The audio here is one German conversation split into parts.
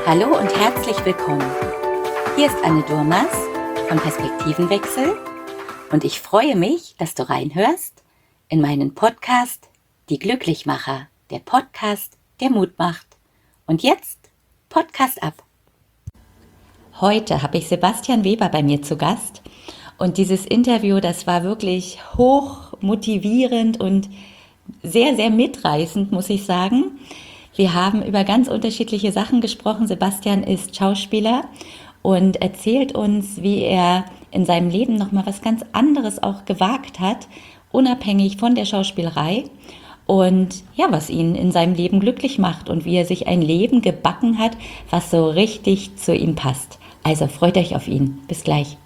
Hallo und herzlich willkommen. Hier ist Anne Durmas von Perspektivenwechsel und ich freue mich, dass du reinhörst in meinen Podcast Die Glücklichmacher, der Podcast, der Mut macht. Und jetzt Podcast ab. Heute habe ich Sebastian Weber bei mir zu Gast und dieses Interview, das war wirklich hoch motivierend und sehr, sehr mitreißend, muss ich sagen. Wir haben über ganz unterschiedliche Sachen gesprochen. Sebastian ist Schauspieler und erzählt uns, wie er in seinem Leben nochmal was ganz anderes auch gewagt hat, unabhängig von der Schauspielerei. Und ja, was ihn in seinem Leben glücklich macht und wie er sich ein Leben gebacken hat, was so richtig zu ihm passt. Also freut euch auf ihn. Bis gleich.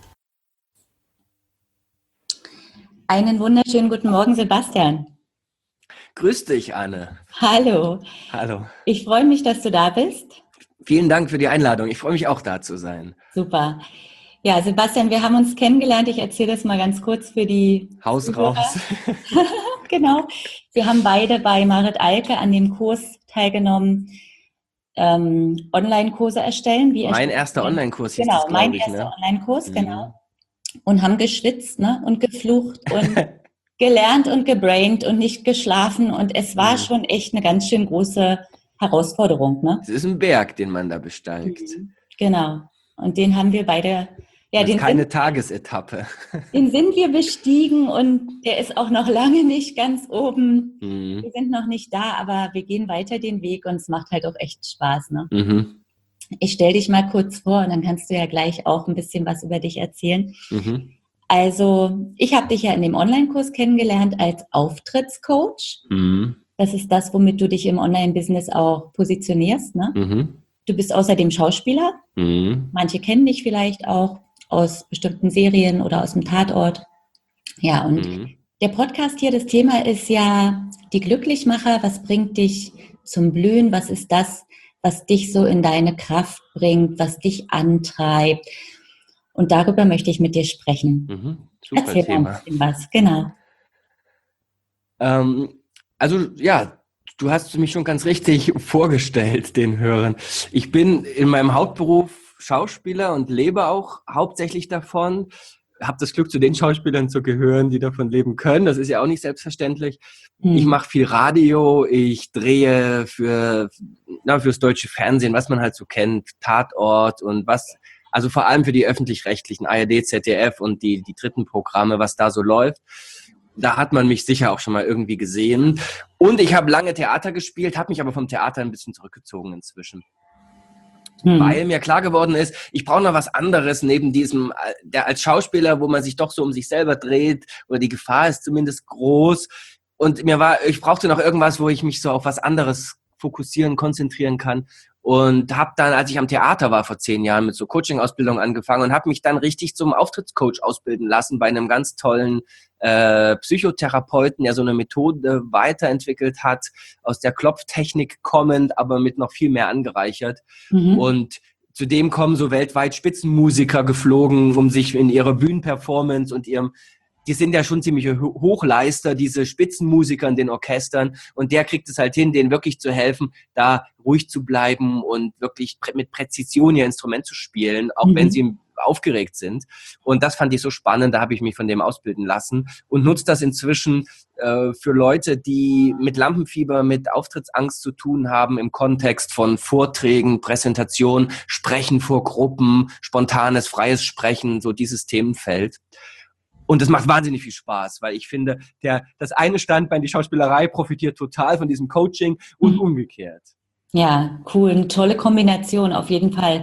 Einen wunderschönen guten Morgen, Sebastian. Grüß dich, Anne. Hallo. Hallo. Ich freue mich, dass du da bist. Vielen Dank für die Einladung. Ich freue mich auch, da zu sein. Super. Ja, Sebastian, wir haben uns kennengelernt. Ich erzähle das mal ganz kurz für die Haus Zuhörer. raus. Genau. Wir haben beide bei Marit Alke an dem Kurs teilgenommen, Online-Kurse erstellen. Mein erster Online-Kurs hieß genau, das, glaube ich. Mein erster Ne? Online-Kurs, genau. Und haben geschwitzt, ne? Und geflucht und gelernt und gebraint und nicht geschlafen. Und es war schon echt eine ganz schön große Herausforderung, ne? Es ist ein Berg, den man da besteigt. Genau. Und den haben wir beide, ja, das ist keine Tagesetappe. Den sind wir bestiegen und der ist auch noch lange nicht ganz oben. Wir sind noch nicht da, aber wir gehen weiter den Weg und es macht halt auch echt Spaß, ne? Ich stelle dich mal kurz vor und dann kannst du ja gleich auch ein bisschen was über dich erzählen. Also, ich habe dich ja in dem Online-Kurs kennengelernt als Auftrittscoach. Das ist das, womit du dich im Online-Business auch positionierst, ne? Du bist außerdem Schauspieler. Manche kennen dich vielleicht auch aus bestimmten Serien oder aus dem Tatort. Ja, und der Podcast hier, das Thema ist ja die Glücklichmacher. Was bringt dich zum Blühen? Was ist das, was dich so in deine Kraft bringt, was dich antreibt? Und darüber möchte ich mit dir sprechen. Super Erzähl Thema. mal ein bisschen was, genau. Also ja, du hast mich schon ganz richtig vorgestellt, den Hörern. Ich bin in meinem Hauptberuf Schauspieler und lebe auch hauptsächlich davon. Habe das Glück, zu den Schauspielern zu gehören, die davon leben können. Das ist ja auch nicht selbstverständlich. Ich mache viel Radio, ich drehe fürs deutsche Fernsehen, was man halt so kennt, Tatort und was, also vor allem für die öffentlich-rechtlichen, ARD, ZDF und die dritten Programme, was da so läuft. Da hat man mich sicher auch schon mal irgendwie gesehen. Und ich habe lange Theater gespielt, habe mich aber vom Theater ein bisschen zurückgezogen inzwischen. Weil mir klar geworden ist, ich brauche noch was anderes neben diesem, der als Schauspieler, wo man sich doch so um sich selber dreht, oder die Gefahr ist zumindest groß. Und ich brauchte noch irgendwas, wo ich mich so auf was anderes fokussieren, konzentrieren kann. Und habe dann, als ich am Theater war vor 10 Jahren, mit so Coaching-Ausbildung angefangen und habe mich dann richtig zum Auftrittscoach ausbilden lassen bei einem ganz tollen Psychotherapeuten, der so eine Methode weiterentwickelt hat, aus der Klopftechnik kommend, aber mit noch viel mehr angereichert. Und zudem kommen so weltweit Spitzenmusiker geflogen, um sich in ihrer Bühnenperformance und die sind ja schon ziemliche Hochleister, diese Spitzenmusiker in den Orchestern. Und der kriegt es halt hin, denen wirklich zu helfen, da ruhig zu bleiben und wirklich mit Präzision ihr Instrument zu spielen, auch wenn sie aufgeregt sind. Und das fand ich so spannend, da habe ich mich von dem ausbilden lassen und nutze das inzwischen für Leute, die mit Lampenfieber, mit Auftrittsangst zu tun haben, im Kontext von Vorträgen, Präsentationen, Sprechen vor Gruppen, spontanes, freies Sprechen, so dieses Themenfeld. Und das macht wahnsinnig viel Spaß, weil ich finde, das eine Standbein, die Schauspielerei, profitiert total von diesem Coaching und umgekehrt. Ja, cool, eine tolle Kombination auf jeden Fall.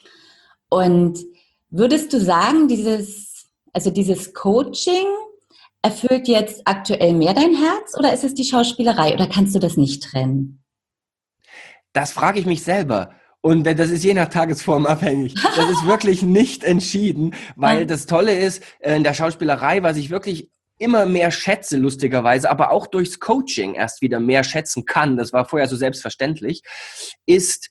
Und würdest du sagen, dieses Coaching erfüllt jetzt aktuell mehr dein Herz oder ist es die Schauspielerei oder kannst du das nicht trennen? Das frage ich mich selber. Und das ist je nach Tagesform abhängig. Das ist wirklich nicht entschieden, weil das Tolle ist, in der Schauspielerei, was ich wirklich immer mehr schätze, lustigerweise, aber auch durchs Coaching erst wieder mehr schätzen kann, das war vorher so selbstverständlich, ist,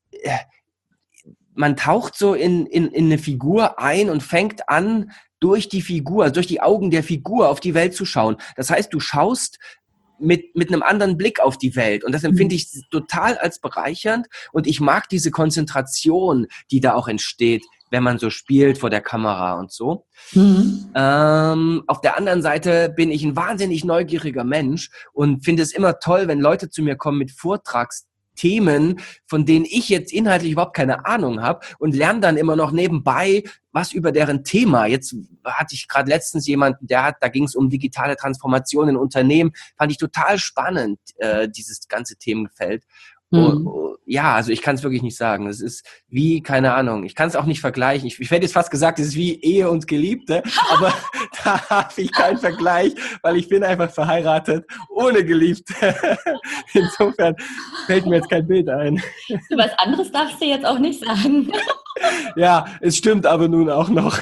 man taucht so in eine Figur ein und fängt an, durch die Figur, also durch die Augen der Figur auf die Welt zu schauen. Das heißt, du schaust mit einem anderen Blick auf die Welt. Und das empfinde ich total als bereichernd. Und ich mag diese Konzentration, die da auch entsteht, wenn man so spielt vor der Kamera und so. Auf der anderen Seite bin ich ein wahnsinnig neugieriger Mensch und finde es immer toll, wenn Leute zu mir kommen mit Vortragsthemen, von denen ich jetzt inhaltlich überhaupt keine Ahnung habe und lerne dann immer noch nebenbei was über deren Thema. Jetzt hatte ich gerade letztens jemanden, da ging es um digitale Transformation in Unternehmen, fand ich total spannend, dieses ganze Themenfeld. Ja, also ich kann es wirklich nicht sagen. Es ist wie, keine Ahnung, ich kann es auch nicht vergleichen. Ich hätte jetzt fast gesagt, es ist wie Ehe und Geliebte, aber da habe ich keinen Vergleich, weil ich bin einfach verheiratet, ohne Geliebte. Insofern fällt mir jetzt kein Bild ein. Was anderes darfst du jetzt auch nicht sagen. Ja, es stimmt aber nun auch noch.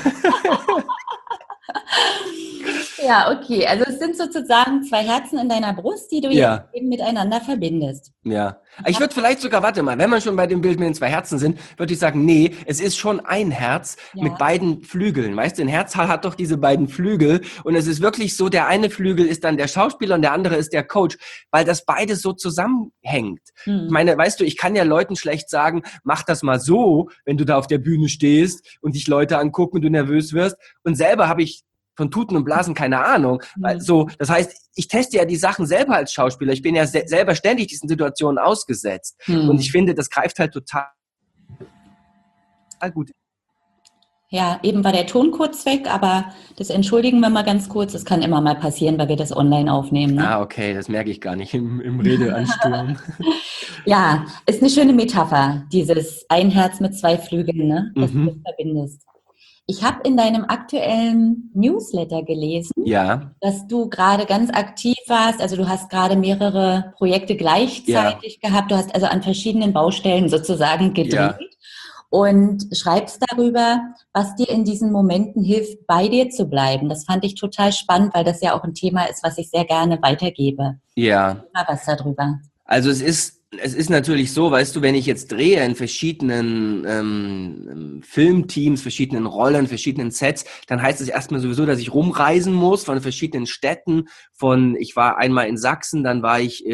Ja, okay. Also es sind sozusagen zwei Herzen in deiner Brust, die du jetzt eben miteinander verbindest. Ja. Ich würde vielleicht sogar, warte mal, wenn wir schon bei dem Bild mit den zwei Herzen sind, würde ich sagen, nee, es ist schon ein Herz mit beiden Flügeln. Weißt du, ein Herz hat doch diese beiden Flügel und es ist wirklich so, der eine Flügel ist dann der Schauspieler und der andere ist der Coach, weil das beides so zusammenhängt. Ich meine, weißt du, ich kann ja Leuten schlecht sagen, mach das mal so, wenn du da auf der Bühne stehst und dich Leute angucken und du nervös wirst. Und selber habe ich von Tuten und Blasen keine Ahnung. So, das heißt, ich teste ja die Sachen selber als Schauspieler. Ich bin ja selber ständig diesen Situationen ausgesetzt. Und ich finde, das greift halt total gut. Ja, eben war der Ton kurz weg, aber das entschuldigen wir mal ganz kurz. Das kann immer mal passieren, weil wir das online aufnehmen. Ne? Ah, okay, das merke ich gar nicht im Redeansturm. Ja, ist eine schöne Metapher, dieses ein Herz mit zwei Flügeln, ne? Das du verbindest. Ich habe in deinem aktuellen Newsletter gelesen, dass du gerade ganz aktiv warst. Also du hast gerade mehrere Projekte gleichzeitig gehabt. Du hast also an verschiedenen Baustellen sozusagen gedreht und schreibst darüber, was dir in diesen Momenten hilft, bei dir zu bleiben. Das fand ich total spannend, weil das ja auch ein Thema ist, was ich sehr gerne weitergebe. Ja. Mal was darüber. Also es ist natürlich so, weißt du, wenn ich jetzt drehe in verschiedenen Filmteams, verschiedenen Rollen, verschiedenen Sets, dann heißt es erstmal sowieso, dass ich rumreisen muss von verschiedenen Städten. Ich war einmal in Sachsen, dann war ich,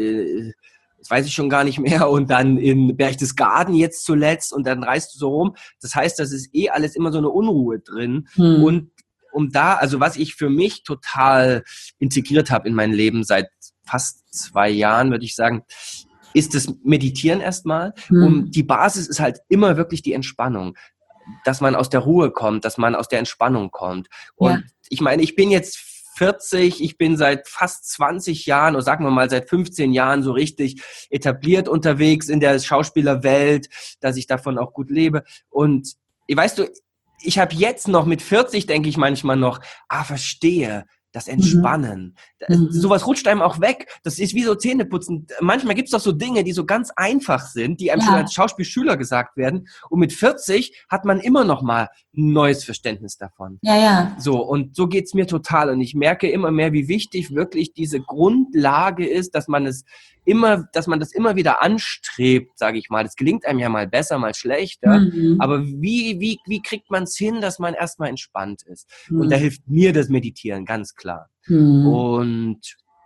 das weiß ich schon gar nicht mehr, und dann in Berchtesgaden jetzt zuletzt und dann reist du so rum. Das heißt, das ist alles immer so eine Unruhe drin. Und also was ich für mich total integriert habe in mein Leben seit fast 2 Jahren, würde ich sagen, ist das Meditieren erstmal. Und die Basis ist halt immer wirklich die Entspannung. Dass man aus der Ruhe kommt, dass man aus der Entspannung kommt. Und ich meine, ich bin jetzt 40, ich bin seit fast 20 Jahren oder sagen wir mal seit 15 Jahren so richtig etabliert unterwegs in der Schauspielerwelt, dass ich davon auch gut lebe. Und weißt du, ich habe jetzt noch mit 40, denke ich manchmal noch, verstehe, das Entspannen. Sowas rutscht einem auch weg. Das ist wie so Zähneputzen. Manchmal gibt es doch so Dinge, die so ganz einfach sind, die einem schon als Schauspielschüler gesagt werden. Und mit 40 hat man immer noch mal ein neues Verständnis davon. So, und so geht's mir total. Und ich merke immer mehr, wie wichtig wirklich diese Grundlage ist, dass man das immer wieder anstrebt, sage ich mal. Das gelingt einem ja mal besser, mal schlechter. Aber wie kriegt man es hin, dass man erstmal entspannt ist? Und da hilft mir das Meditieren, ganz klar. Und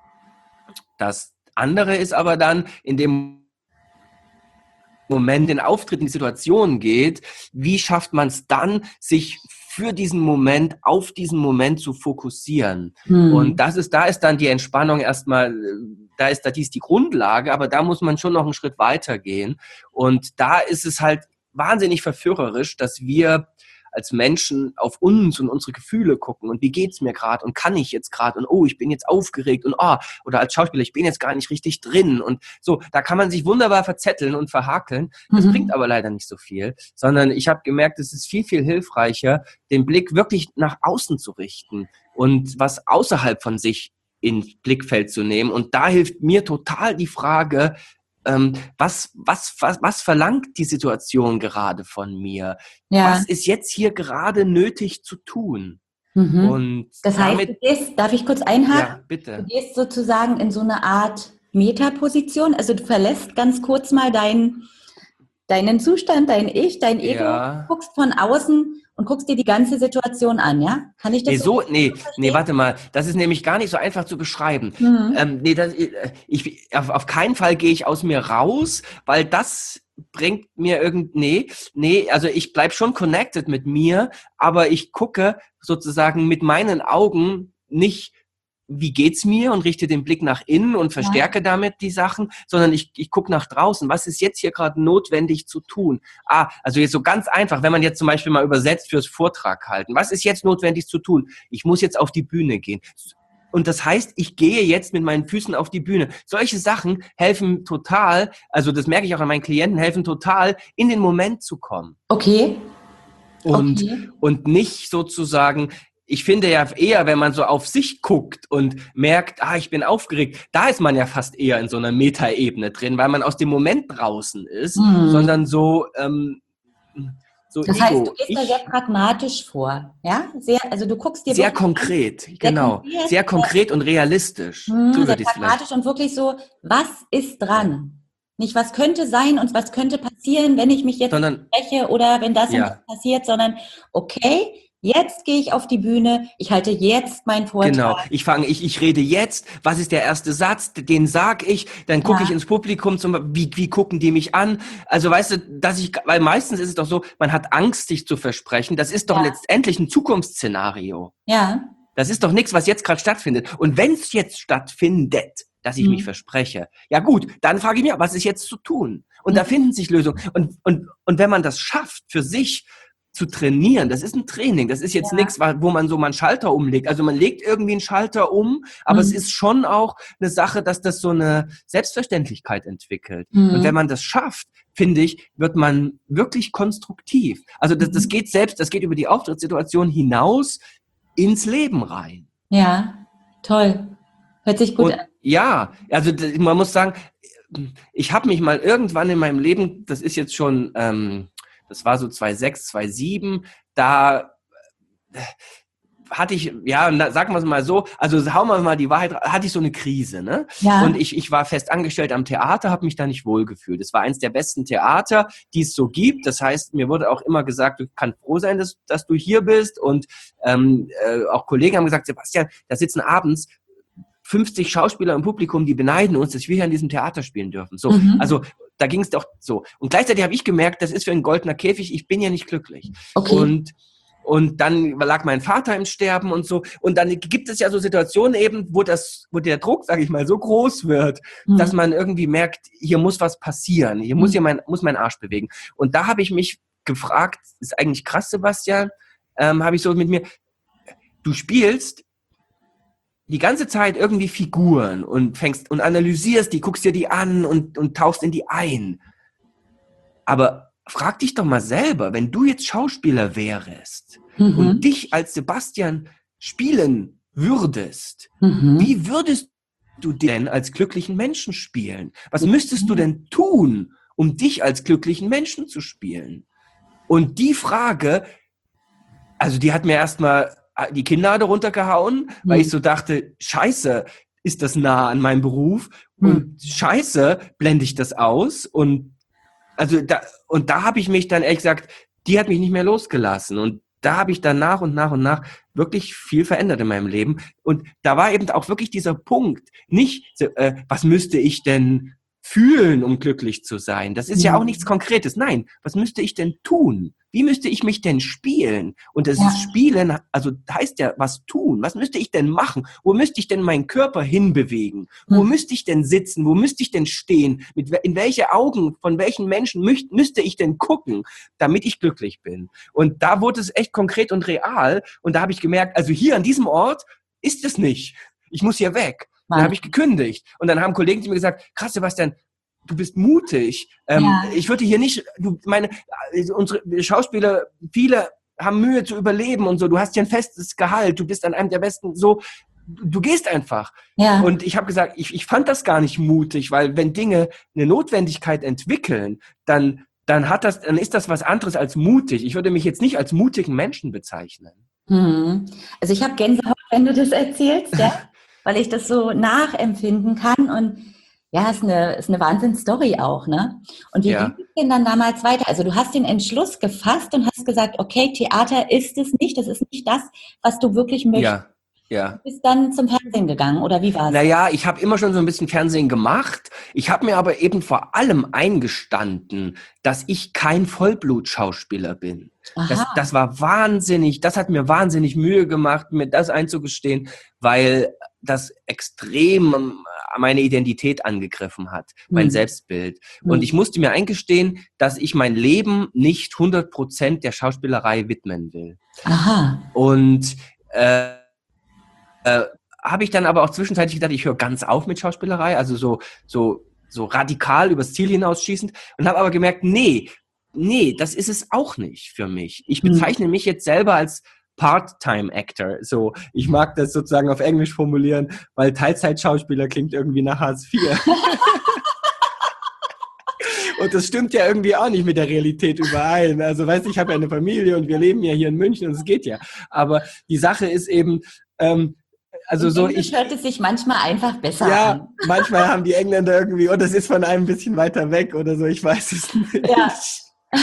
das andere ist aber dann, in dem Moment den Auftritt in die Situation geht, wie schafft man es dann, sich für diesen Moment, auf diesen Moment zu fokussieren? Und da ist dann die Entspannung erstmal, die ist die Grundlage, aber da muss man schon noch einen Schritt weiter gehen. Und da ist es halt wahnsinnig verführerisch, dass wir als Menschen auf uns und unsere Gefühle gucken und wie geht's mir gerade und kann ich jetzt gerade und ich bin jetzt aufgeregt und oder als Schauspieler, ich bin jetzt gar nicht richtig drin und so, da kann man sich wunderbar verzetteln und verhakeln. Das bringt aber leider nicht so viel, sondern ich habe gemerkt, es ist viel, viel hilfreicher, den Blick wirklich nach außen zu richten und was außerhalb von sich ins Blickfeld zu nehmen. Und da hilft mir total die Frage, was verlangt die Situation gerade von mir? Was ist jetzt hier gerade nötig zu tun? Und das heißt, darf ich kurz einhaken? Ja, bitte. Du gehst sozusagen in so eine Art Metaposition, also du verlässt ganz kurz mal dein deinen Zustand, dein Ich, dein Ego, Ja. guckst von außen und guckst dir die ganze Situation an, ja? Kann ich das so Nee, verstehen? warte mal. Das ist nämlich gar nicht so einfach zu beschreiben. Mhm. Auf keinen Fall gehe ich aus mir raus, weil das bringt mir also ich bleib schon connected mit mir, aber ich gucke sozusagen mit meinen Augen nicht, wie geht's mir und richte den Blick nach innen und Ja. verstärke damit die Sachen, sondern ich gucke nach draußen. Was ist jetzt hier gerade notwendig zu tun? Also jetzt so ganz einfach, wenn man jetzt zum Beispiel mal übersetzt fürs Vortrag halten. Was ist jetzt notwendig zu tun? Ich muss jetzt auf die Bühne gehen. Und das heißt, ich gehe jetzt mit meinen Füßen auf die Bühne. Solche Sachen helfen total, also das merke ich auch an meinen Klienten, helfen total, in den Moment zu kommen. Okay. Und, Okay. und nicht sozusagen, ich finde ja eher, wenn man so auf sich guckt und merkt, ich bin aufgeregt, da ist man ja fast eher in so einer Metaebene drin, weil man aus dem Moment draußen ist, sondern so Das heißt, du Ego. gehst da sehr pragmatisch vor, ja? Also du guckst dir Sehr wirklich konkret, sehr genau. konkret, Sehr konkret und realistisch. So sehr würde ich es vielleicht. pragmatisch und wirklich so, was ist dran? Nicht, was könnte sein und was könnte passieren, wenn ich mich jetzt Sondern, spreche oder wenn das und das ja, passiert, sondern okay, jetzt gehe ich auf die Bühne, ich halte jetzt meinen genau. Vortrag. Ich rede jetzt, was ist der erste Satz, den sag ich, dann gucke ich Ja, ins Publikum, wie gucken die mich an? Also weißt du, weil meistens ist es doch so, man hat Angst, sich zu versprechen. Das ist doch ja, letztendlich ein Zukunftsszenario. ja. Das ist doch nichts, was jetzt gerade stattfindet. Und wenn es jetzt stattfindet, dass ich mich verspreche, ja gut, dann frage ich mich, was ist jetzt zu tun? Und da finden sich Lösungen. Und wenn man das schafft, für sich zu trainieren, das ist ein Training, das ist jetzt nichts, wo man so mal einen Schalter umlegt. Also man legt irgendwie einen Schalter um, aber es ist schon auch eine Sache, dass das so eine Selbstverständlichkeit entwickelt. Und wenn man das schafft, finde ich, wird man wirklich konstruktiv. Also das geht über die Auftrittssituation hinaus ins Leben rein. Ja, toll. Hört sich gut Und an. ja, also man muss sagen, ich habe mich mal irgendwann in meinem Leben, das ist jetzt schon, das war so 2006, 2007, da hatte ich, ja, sagen wir es mal so, also hauen wir mal die Wahrheit, hatte ich so eine Krise, ne? Ja, Und ich war fest angestellt am Theater, habe mich da nicht wohlgefühlt. Es war eins der besten Theater, die es so gibt. Das heißt, mir wurde auch immer gesagt, du kannst froh sein, dass du hier bist. Und auch Kollegen haben gesagt, Sebastian, da sitzen abends 50 Schauspieler im Publikum, die beneiden uns, dass wir hier in diesem Theater spielen dürfen. So, also da ging es doch so. Und gleichzeitig habe ich gemerkt, das ist für ein goldener Käfig, ich bin ja nicht glücklich. okay. Und dann lag mein Vater im Sterben und so. Und dann gibt es ja so Situationen eben, wo der Druck, sage ich mal, so groß wird, dass man irgendwie merkt, hier muss was passieren. Hier muss mein Arsch bewegen. Und da habe ich mich gefragt, ist eigentlich krass, Sebastian, habe ich so mit mir, du spielst die ganze Zeit irgendwie Figuren und fängst und analysierst die, guckst dir die an und tauchst in die ein. Aber frag dich doch mal selber, wenn du jetzt Schauspieler wärst und dich als Sebastian spielen würdest, wie würdest du denn als glücklichen Menschen spielen? Was müsstest du denn tun, um dich als glücklichen Menschen zu spielen? Und die Frage, also die hat mir erstmal die Kinnlade runtergehauen, weil ich so dachte, scheiße, ist das nah an meinem Beruf und scheiße, blende ich das aus und da habe ich mich dann ehrlich gesagt, die hat mich nicht mehr losgelassen und da habe ich dann nach und nach wirklich viel verändert in meinem Leben und da war eben auch wirklich dieser Punkt, nicht, was müsste ich denn fühlen, um glücklich zu sein? Das ist ja auch nichts Konkretes. Nein, was müsste ich denn tun? Wie müsste ich mich denn spielen? Und das Spielen, also heißt ja was tun. Was müsste ich denn machen? Wo müsste ich denn meinen Körper hinbewegen? Wo müsste ich denn sitzen? Wo müsste ich denn stehen? In welche Augen von welchen Menschen müsste ich denn gucken, damit ich glücklich bin? Und da wurde es echt konkret und real. Und da habe ich gemerkt, also hier an diesem Ort ist es nicht. Ich muss hier weg. Dann habe ich gekündigt. Und dann haben Kollegen zu mir gesagt, krass, Sebastian, du bist mutig. Ich würde hier nicht, unsere Schauspieler, viele haben Mühe zu überleben und so. Du hast hier ein festes Gehalt. Du bist an einem der besten, so. Du gehst einfach. Ja. Und ich habe gesagt, ich fand das gar nicht mutig, weil wenn Dinge eine Notwendigkeit entwickeln, dann ist das was anderes als mutig. Ich würde mich jetzt nicht als mutigen Menschen bezeichnen. Also ich habe Gänsehaut, wenn du das erzählst, ja? Weil ich das so nachempfinden kann und Ja, ist eine Wahnsinns-Story auch, ne? Und wie ging Ja, es denn dann damals weiter? Also du hast den Entschluss gefasst und hast gesagt, okay, Theater ist es nicht, das ist nicht das, was du wirklich möchtest. ja, ja. Du bist dann zum Fernsehen gegangen, oder wie war's? Naja, ich habe immer schon so ein bisschen Fernsehen gemacht. Ich habe mir aber eben vor allem eingestanden, dass ich kein Vollblutschauspieler bin. Das Aha. war wahnsinnig, das hat mir wahnsinnig Mühe gemacht, mir das einzugestehen, weil das extrem meine Identität angegriffen hat, mein Hm. Selbstbild. Und Hm. ich musste mir eingestehen, dass ich mein Leben nicht 100% der Schauspielerei widmen will. Aha. Und äh, habe ich dann aber auch zwischenzeitlich gedacht, ich höre ganz auf mit Schauspielerei, also so radikal übers Ziel hinausschießend, und habe aber gemerkt, nee, das ist es auch nicht für mich. Ich Hm. bezeichne mich jetzt selber als Part-Time-Actor. So, ich mag das sozusagen auf Englisch formulieren, weil Teilzeitschauspieler klingt irgendwie nach Hartz IV. Und das stimmt ja irgendwie auch nicht mit der Realität überein. Also, weißt du, ich habe ja eine Familie und wir leben ja hier in München und es geht ja. Aber die Sache ist eben, also In so Englisch hört es sich manchmal einfach besser ja, an. manchmal haben die Engländer irgendwie, und das ist von einem ein bisschen weiter weg oder so, ich weiß es Ja. nicht.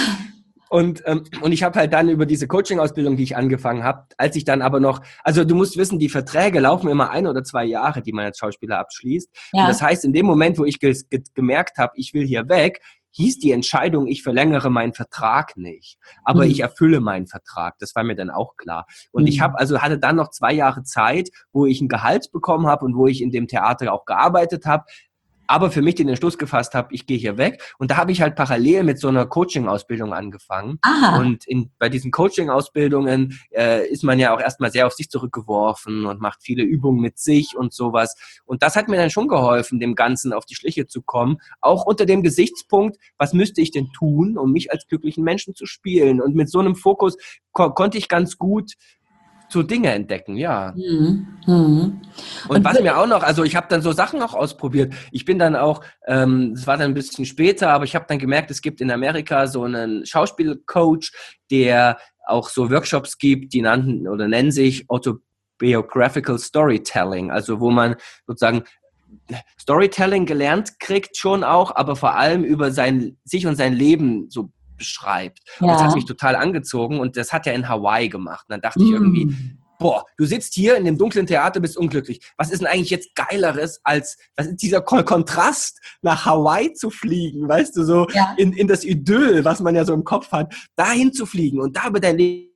Und ich habe halt dann über diese Coaching-Ausbildung, die ich angefangen habe, als ich dann aber noch, also du musst wissen, die Verträge laufen immer 1 oder 2 Jahre, die man als Schauspieler abschließt. Und das Ja. heißt, in dem Moment, wo ich gemerkt habe, ich will hier weg, hieß die Entscheidung, ich verlängere meinen Vertrag nicht. Aber ich Hm. erfülle meinen Vertrag. Das war mir dann auch klar. Und ich Hm. hatte dann noch 2 Jahre Zeit, wo ich ein Gehalt bekommen habe und wo ich in dem Theater auch gearbeitet habe, aber für mich den Entschluss gefasst habe, ich gehe hier weg. Und da habe ich halt parallel mit so einer Coaching-Ausbildung angefangen. Aha. Und bei diesen Coaching-Ausbildungen ist man ja auch erstmal sehr auf sich zurückgeworfen und macht viele Übungen mit sich und sowas. Und das hat mir dann schon geholfen, dem Ganzen auf die Schliche zu kommen. Auch unter dem Gesichtspunkt, was müsste ich denn tun, um mich als glücklichen Menschen zu spielen? Und mit so einem Fokus konnte ich ganz gut so Dinge entdecken, ja. Hm. Hm. Und Und was mir auch noch, also ich habe dann so Sachen auch ausprobiert. Ich bin dann auch, das war dann ein bisschen später, aber ich habe dann gemerkt, es gibt in Amerika so einen Schauspielcoach, der auch so Workshops gibt, die nennen sich Autobiographical Storytelling, also wo man sozusagen Storytelling gelernt kriegt schon auch, aber vor allem über sich und sein Leben so beschreibt. Und das hat ja. mich total angezogen und das hat er in Hawaii gemacht. Und dann dachte ich irgendwie, Hm. boah, du sitzt hier in dem dunklen Theater, bist unglücklich. Was ist denn eigentlich jetzt Geileres was ist dieser Kontrast, nach Hawaii zu fliegen, weißt du, so Ja. in das Idyll, was man ja so im Kopf hat, dahin zu fliegen und da über dein Leben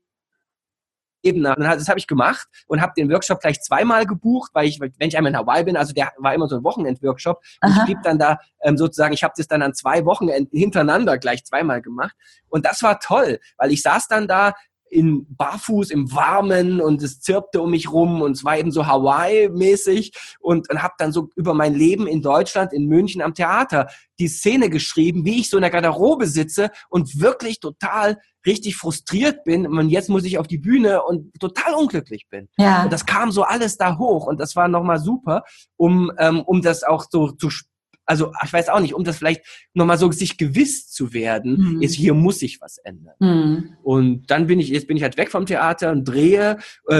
nach. Das habe ich gemacht und habe den Workshop gleich 2-mal gebucht, weil wenn ich einmal in Hawaii bin, also der war immer so ein Wochenend-Workshop und ich blieb Aha. dann da sozusagen, ich habe das dann an 2 Wochenenden hintereinander gleich 2-mal gemacht und das war toll, weil ich saß dann da in barfuß im Warmen und es zirpte um mich rum und es war eben so Hawaii-mäßig und habe dann so über mein Leben in Deutschland, in München am Theater die Szene geschrieben, wie ich so in der Garderobe sitze und wirklich total richtig frustriert bin und jetzt muss ich auf die Bühne und total unglücklich bin. Und Ja. das kam so alles da hoch und das war nochmal super, um das auch so also ich weiß auch nicht, um das vielleicht nochmal so sich gewiss zu werden, ist Hm. hier muss sich was ändern. Hm. Und dann jetzt bin ich halt weg vom Theater und drehe,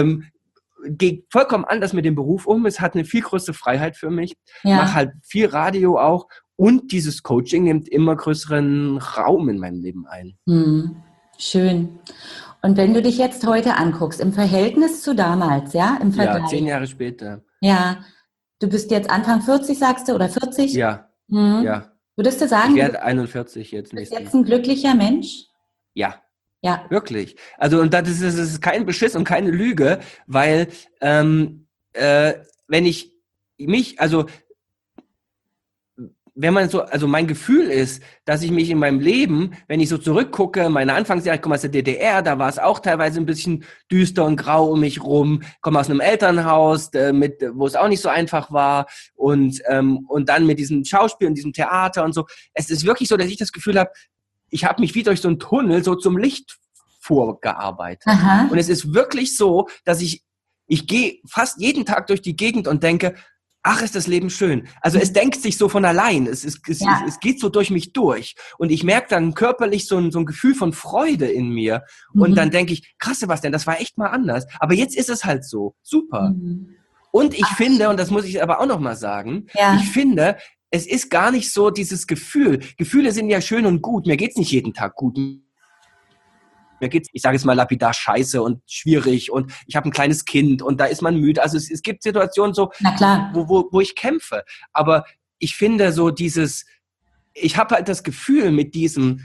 gehe vollkommen anders mit dem Beruf um. Es hat eine viel größere Freiheit für mich. Mache Ja. halt viel Radio auch. Und dieses Coaching nimmt immer größeren Raum in meinem Leben ein. Hm. Schön. Und wenn du dich jetzt heute anguckst, im Verhältnis zu damals, ja, im Ja, Vergleich, 10 Jahre später. ja, du bist jetzt Anfang 40, sagst du, oder 40? Ja, Hm. ja. Würdest du Ich sagen, du werde 41 jetzt bist nächsten. jetzt ein glücklicher Mensch? Ja, Ja. wirklich. Also und das ist kein Beschiss und keine Lüge, weil wenn ich also wenn man so, also mein Gefühl ist, dass ich mich in meinem Leben, wenn ich so zurückgucke, meine Anfangsjahre, ich komme aus der DDR, da war es auch teilweise ein bisschen düster und grau um mich rum, komme aus einem Elternhaus, wo es auch nicht so einfach war und dann mit diesem Schauspiel und diesem Theater und so. Es ist wirklich so, dass ich das Gefühl habe, ich habe mich wie durch so einen Tunnel so zum Licht vorgearbeitet. Aha. Und es ist wirklich so, dass ich gehe fast jeden Tag durch die Gegend und denke, ach, ist das Leben schön. Also es denkt sich so von allein. Es Ja. geht so durch mich durch. Und ich merke dann körperlich so ein Gefühl von Freude in mir. Und dann Mhm. denke ich, krass, Sebastian, das war echt mal anders. Aber jetzt ist es halt so. Super. Mhm. Und ich Ach, finde, und schön. das muss ich aber auch noch mal sagen, Ja. ich finde, es ist gar nicht so dieses Gefühl. Gefühle sind ja schön und gut. Mir geht's nicht jeden Tag gut. Mir geht's, ich sage jetzt mal lapidar, scheiße und schwierig und ich habe ein kleines Kind und da ist man müde. Also es gibt Situationen so, Na klar. wo ich kämpfe. Aber ich finde so ich habe halt das Gefühl mit diesem,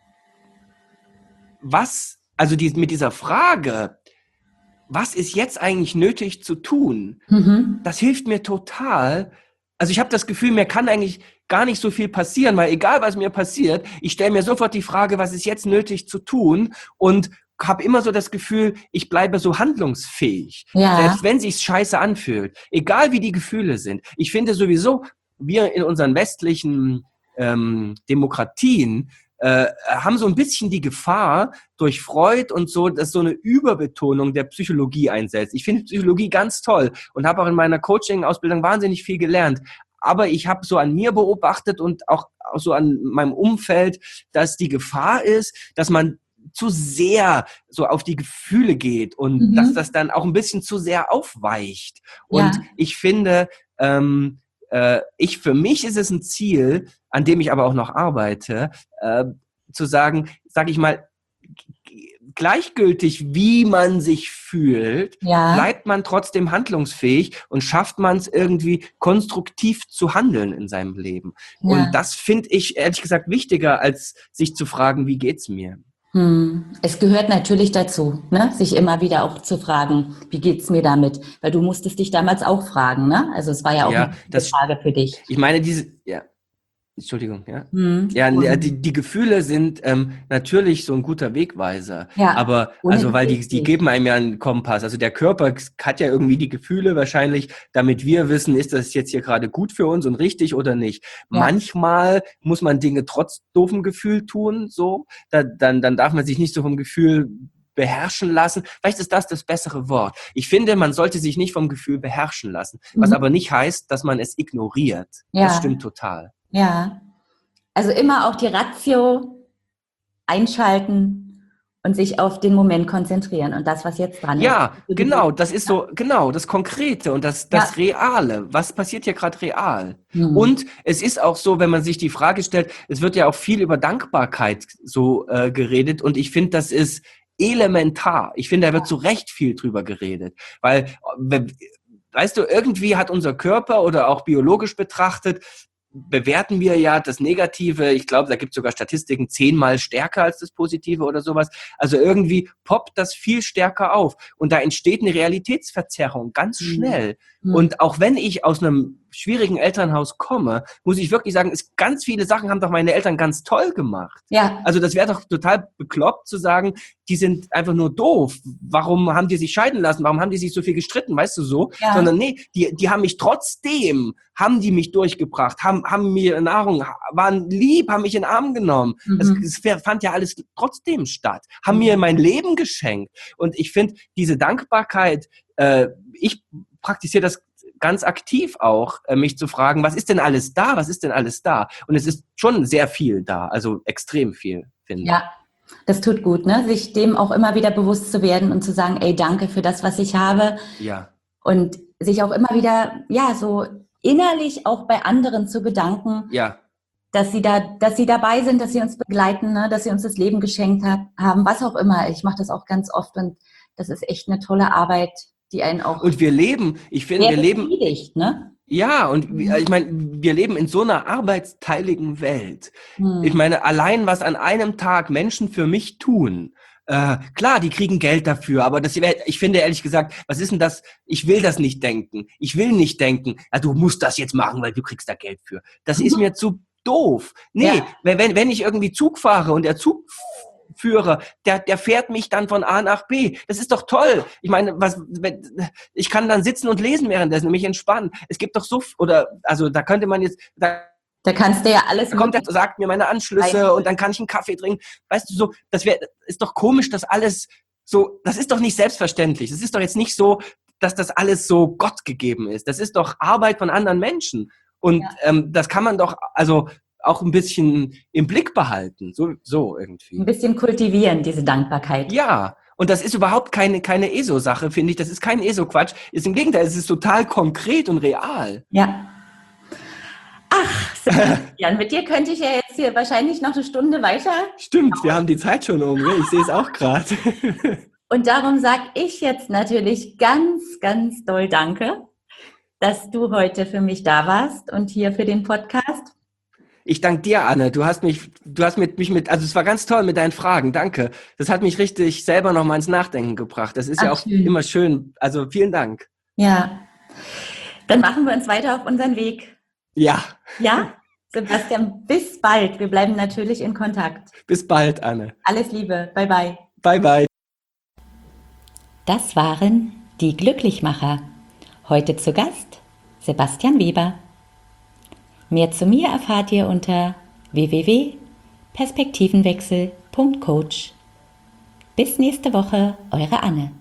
mit dieser Frage, was ist jetzt eigentlich nötig zu tun? Das hilft mir total. Also ich habe das Gefühl, mir kann eigentlich gar nicht so viel passieren, weil egal, was mir passiert, ich stelle mir sofort die Frage, was ist jetzt nötig zu tun und habe immer so das Gefühl, ich bleibe so handlungsfähig, selbst wenn sich's scheiße anfühlt, egal wie die Gefühle sind. Ich finde sowieso, wir in unseren westlichen Demokratien haben so ein bisschen die Gefahr durch Freud und so, dass so eine Überbetonung der Psychologie einsetzt. Ich finde Psychologie ganz toll und habe auch in meiner Coaching-Ausbildung wahnsinnig viel gelernt. Aber ich habe so an mir beobachtet und auch so an meinem Umfeld, dass die Gefahr ist, dass man zu sehr so auf die Gefühle geht und dass das dann auch ein bisschen zu sehr aufweicht. Und ich finde, für mich ist es ein Ziel, an dem ich aber auch noch arbeite, zu sagen, sag ich mal, gleichgültig, wie man sich fühlt, bleibt man trotzdem handlungsfähig und schafft man es irgendwie konstruktiv zu handeln in seinem Leben. Ja. Und das finde ich ehrlich gesagt wichtiger, als sich zu fragen, wie geht's mir? Es gehört natürlich dazu, ne? Sich immer wieder auch zu fragen, wie geht's mir damit? Weil du musstest dich damals auch fragen, ne? Also es war ja auch eine Frage für dich. Ich meine, Entschuldigung, ja. Die Gefühle sind natürlich so ein guter Wegweiser. Ja, aber weil die geben einem ja einen Kompass. Also der Körper hat ja irgendwie die Gefühle wahrscheinlich, damit wir wissen, ist das jetzt hier gerade gut für uns und richtig oder nicht. Ja. Manchmal muss man Dinge trotz doofem Gefühl tun, so. Dann darf man sich nicht so vom Gefühl beherrschen lassen. Vielleicht ist das bessere Wort. Ich finde, man sollte sich nicht vom Gefühl beherrschen lassen. Was aber nicht heißt, dass man es ignoriert. Ja. Das stimmt total. Ja, also immer auch die Ratio einschalten und sich auf den Moment konzentrieren und das, was jetzt dran ist. Ja, genau, das ist so, genau, das Konkrete und das Reale. Was passiert hier gerade real? Und es ist auch so, wenn man sich die Frage stellt, es wird ja auch viel über Dankbarkeit so geredet und ich finde, das ist elementar. Ich finde, da wird zu Recht viel drüber geredet, weil, weißt du, irgendwie hat unser Körper oder auch biologisch betrachtet, bewerten wir ja das Negative, ich glaube, da gibt es sogar Statistiken, 10-mal stärker als das Positive oder sowas. Also irgendwie poppt das viel stärker auf. Und da entsteht eine Realitätsverzerrung ganz schnell. Und auch wenn ich aus einem schwierigen Elternhaus komme, muss ich wirklich sagen, ganz viele Sachen haben doch meine Eltern ganz toll gemacht. Ja. Also das wäre doch total bekloppt zu sagen, die sind einfach nur doof. Warum haben die sich scheiden lassen? Warum haben die sich so viel gestritten? Weißt du so? Ja. Sondern nee, die haben mich trotzdem, haben die mich durchgebracht, haben mir Nahrung, waren lieb, haben mich in den Arm genommen. Das fand ja alles trotzdem statt. Haben mir mein Leben geschenkt. Und ich finde, diese Dankbarkeit, ich praktiziere das ganz aktiv auch, mich zu fragen, was ist denn alles da? Was ist denn alles da? Und es ist schon sehr viel da, also extrem viel, finde ich. Ja, das tut gut, ne? Sich dem auch immer wieder bewusst zu werden und zu sagen, ey, danke für das, was ich habe. Ja. Und sich auch immer wieder, so innerlich auch bei anderen zu bedanken, dass sie dabei sind, dass sie uns begleiten, ne? Dass sie uns das Leben geschenkt haben, was auch immer. Ich mache das auch ganz oft und das ist echt eine tolle Arbeit, die einen auch... Und wir leben, ich finde, wir leben... ne? Ja, und ich meine, wir leben in so einer arbeitsteiligen Welt. Ich meine, allein was an einem Tag Menschen für mich tun, klar, die kriegen Geld dafür, aber ich finde ehrlich gesagt, was ist denn das? Ich will das nicht denken. Ich will nicht denken, du musst das jetzt machen, weil du kriegst da Geld für. Das ist mir zu doof. Nee, wenn ich irgendwie Zug fahre und der Zugführer, der fährt mich dann von A nach B. Das ist doch toll. Ich meine, ich kann dann sitzen und lesen währenddessen und mich entspannen. Es gibt doch da könnte man jetzt... Da kannst du ja alles... Da kommt er, sagt mir meine Anschlüsse und dann kann ich einen Kaffee trinken. Weißt du, so, ist doch komisch, dass alles so, das ist doch nicht selbstverständlich. Das ist doch jetzt nicht so, dass das alles so Gott gegeben ist. Das ist doch Arbeit von anderen Menschen. Und das kann man doch, also auch ein bisschen im Blick behalten. So irgendwie. Ein bisschen kultivieren, diese Dankbarkeit. Ja. Und das ist überhaupt keine ESO-Sache, finde ich. Das ist kein ESO-Quatsch. Ist im Gegenteil, es ist total konkret und real. Ja. Ach, Sebastian, mit dir könnte ich ja jetzt hier wahrscheinlich noch eine Stunde weiter. Stimmt, wir haben die Zeit schon um, ne? Ich sehe es auch gerade. Und darum sage ich jetzt natürlich ganz, ganz doll Danke, dass du heute für mich da warst und hier für den Podcast. Ich danke dir, Anne. Du hast mich also es war ganz toll mit deinen Fragen. Danke. Das hat mich richtig selber noch mal ins Nachdenken gebracht. Das ist ja auch schön. immer schön. Also vielen Dank. Ja, dann machen wir uns weiter auf unseren Weg. Ja. Ja, Sebastian, bis bald. Wir bleiben natürlich in Kontakt. Bis bald, Anne. Alles Liebe. Bye, bye. Bye, bye. Das waren die Glücklichmacher. Heute zu Gast Sebastian Weber. Mehr zu mir erfahrt ihr unter www.perspektivenwechsel.coach. Bis nächste Woche, eure Anne.